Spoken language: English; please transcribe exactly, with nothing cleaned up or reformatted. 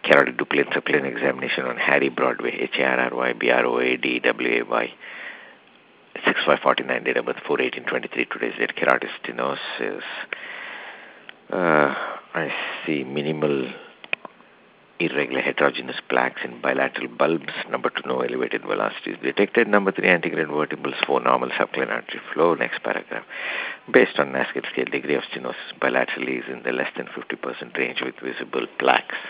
carotid duplicate subclinic examination on Harry Broadway, H A R R Y B R O A D W A Y, six five forty-nine, date of birth four eighteen twenty-three, today's date, carotid stenosis. Uh, I see minimal irregular heterogeneous plaques in bilateral bulbs. Number two, no elevated velocities detected. Number three, antegrade vertebrals. Four, normal subclinic artery flow. Next paragraph. Based on NASCAR scale, degree of stenosis bilaterally is in the less than fifty percent range with visible plaques.